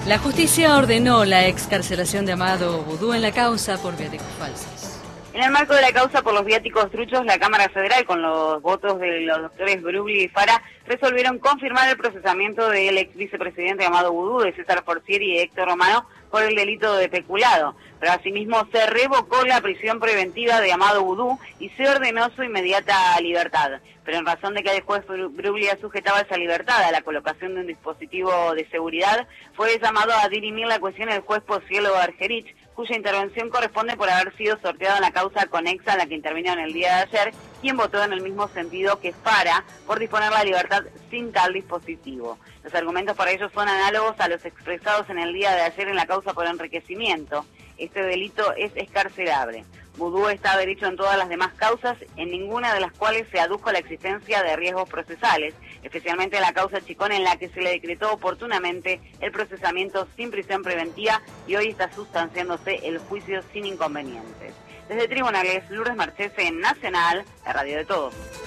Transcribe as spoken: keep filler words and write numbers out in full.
La justicia ordenó la excarcelación de Amado Boudou en la causa por viáticos falsos. En el marco de la causa por los viáticos truchos, la Cámara Federal, con los votos de los doctores Brugli y Fara, resolvieron confirmar el procesamiento del ex vicepresidente Amado Boudou, de César Forcieri y Héctor Romano, por el delito de peculado. Pero asimismo se revocó la prisión preventiva de Amado Boudou y se ordenó su inmediata libertad. Pero en razón de que el juez Bruglia sujetaba esa libertad a la colocación de un dispositivo de seguridad, fue llamado a dirimir la cuestión el juez Pozuelo Argerich, cuya intervención corresponde por haber sido sorteado en la causa conexa en la que intervino en el día de ayer, quien votó en el mismo sentido que Fara por disponer la libertad sin tal dispositivo. Los argumentos para ello son análogos a los expresados en el día de ayer en la causa por enriquecimiento. Este delito es excarcelable. Boudou está derecho en todas las demás causas, en ninguna de las cuales se adujo la existencia de riesgos procesales, especialmente en la causa Chicón, en la que se le decretó oportunamente el procesamiento sin prisión preventiva y hoy está sustanciándose el juicio sin inconvenientes. Desde Tribunales, Lourdes Marchese, Nacional, la radio de todos.